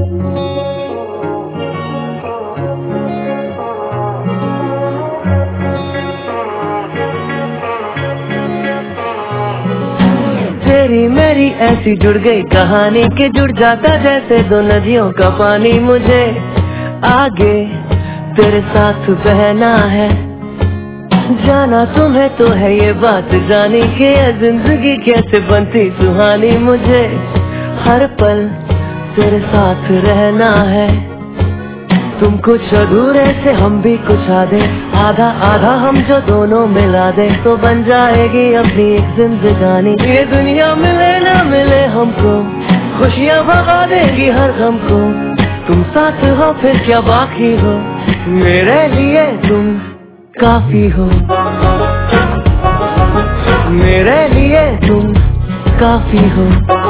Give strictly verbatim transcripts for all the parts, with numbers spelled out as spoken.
तेरी मेरी ऐसी जुड़ गई कहानी के जुड़ जाता जैसे दो नदियों का पानी। मुझे आगे तेरे साथ बहना है, जाना तुम्हें तो है ये बात जानी कि ये जिंदगी कैसे बनती सुहानी। मुझे हर पल तेरे साथ रहना है, तुम कुछ अधूरे से हम भी कुछ आधे, आधा आधा हम जो दोनों मिला दे तो बन जाएगी अपनी एक जिंदगानी। ये दुनिया मिले ना मिले हमको, खुशियाँ भगा देगी हर गम को। तुम साथ हो फिर क्या बाकी हो, मेरे लिए तुम काफी हो। मेरे लिए तुम काफी हो,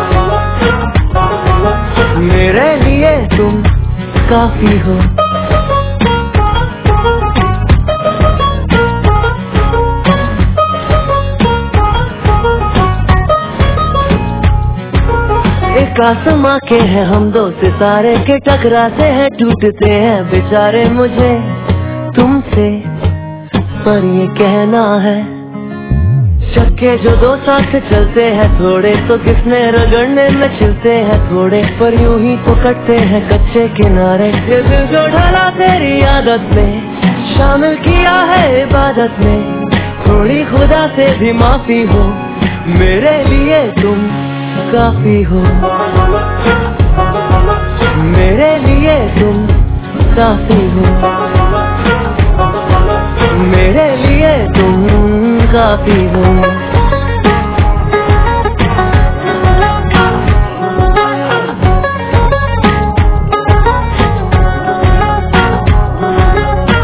मेरे लिए तुम काफी हो। एक आसमां के हैं हम दो सितारे के, टकराते हैं टूटते हैं बेचारे। मुझे तुमसे पर ये कहना है, चक्के जो दो साथ चलते हैं थोड़े तो किसने रगड़ने में चलते हैं थोड़े, पर यूं ही तो कटते हैं कच्चे किनारे। ये दिल जो ढला तेरी आदत में, शामिल किया है इबादत में, थोड़ी खुदा से भी माफी हो, मेरे लिए तुम काफी हो। मेरे लिए तुम काफी हो, मेरे लिए तुम काफी हो।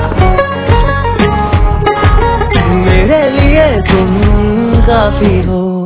मेरे लिए तुम काफी हो।